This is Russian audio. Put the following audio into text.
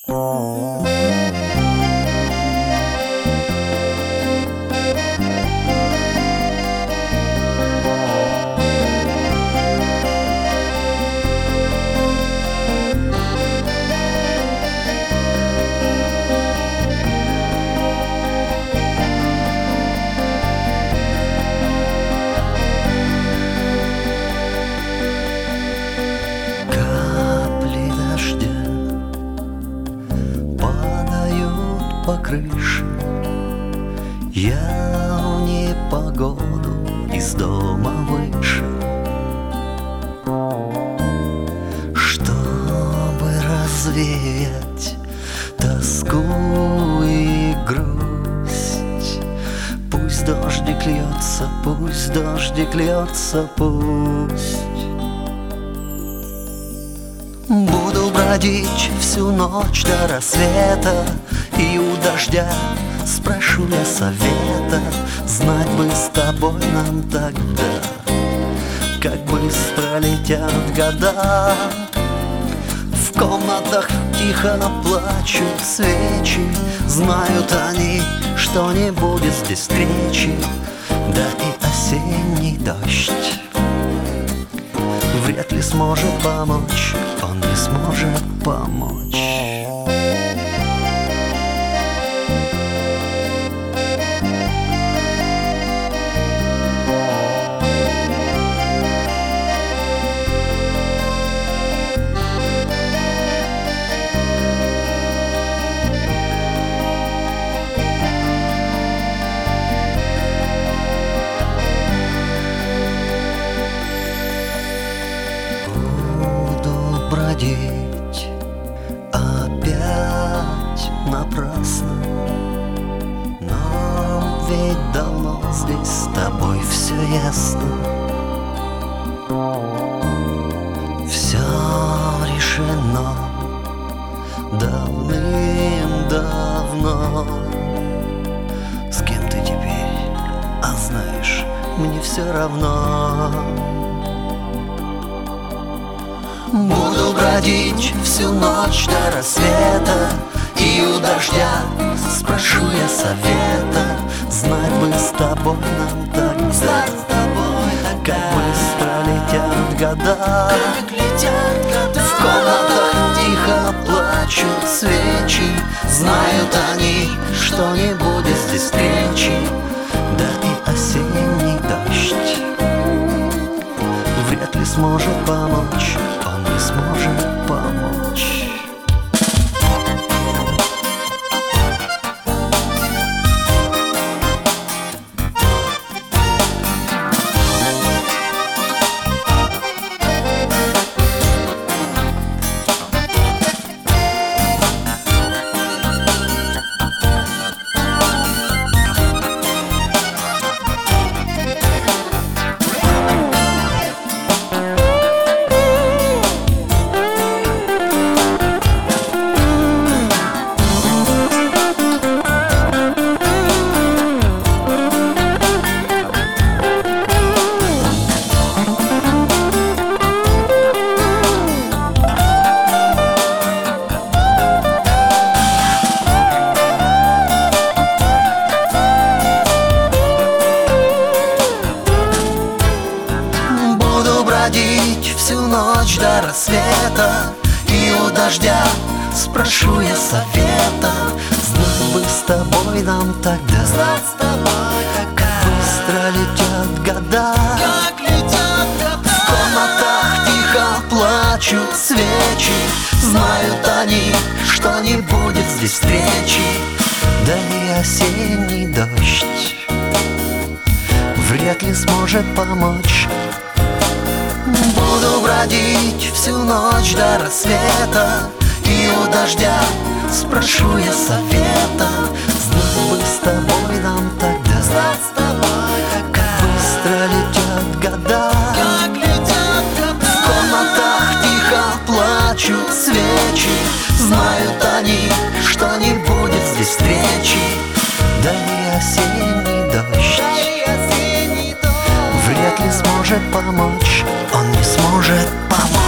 Капли дождя падают по крыше. Я в непогоду из дома вышел, чтобы развеять тоску и грусть. Пусть дождик льется, пусть дождик льется, пусть. Буду бродить всю ночь до рассвета, и у дождя спрошу я совета. Знать бы с тобой нам тогда, как быстро летят года. В комнатах тихо плачут свечи, знают они, что не будет здесь встречи. Да и осенний дождь вряд ли сможет помочь, он не сможет помочь. Бродить опять напрасно, но ведь давно здесь с тобой все ясно. Все решено давным-давно. С кем ты теперь, а знаешь, мне все равно. Буду бродить всю ночь до рассвета, и у дождя спрошу я совета. Знать бы с тобой нам тогда, как быстро летят года. В комнатах тихо плачут свечи, знают они, что не будет здесь встречи. Да и осенний дождь вряд ли сможет помочь, он не сможет помочь. Бродить всю ночь до рассвета, и у дождя спрошу я совета. Знать бы с тобой нам тогда, как быстро летят года. В комнатах тихо плачут свечи, знают они, что не будет здесь встречи. Да и осенний дождь вряд ли сможет помочь. Буду бродить всю ночь до рассвета, и у дождя спрошу я совета. Знать бы с тобой нам тогда, как быстро летят года. В комнатах тихо плачут свечи, знают они, что не будет здесь встречи. Да и осенний дождь вряд ли сможет помочь, он не сможет помочь.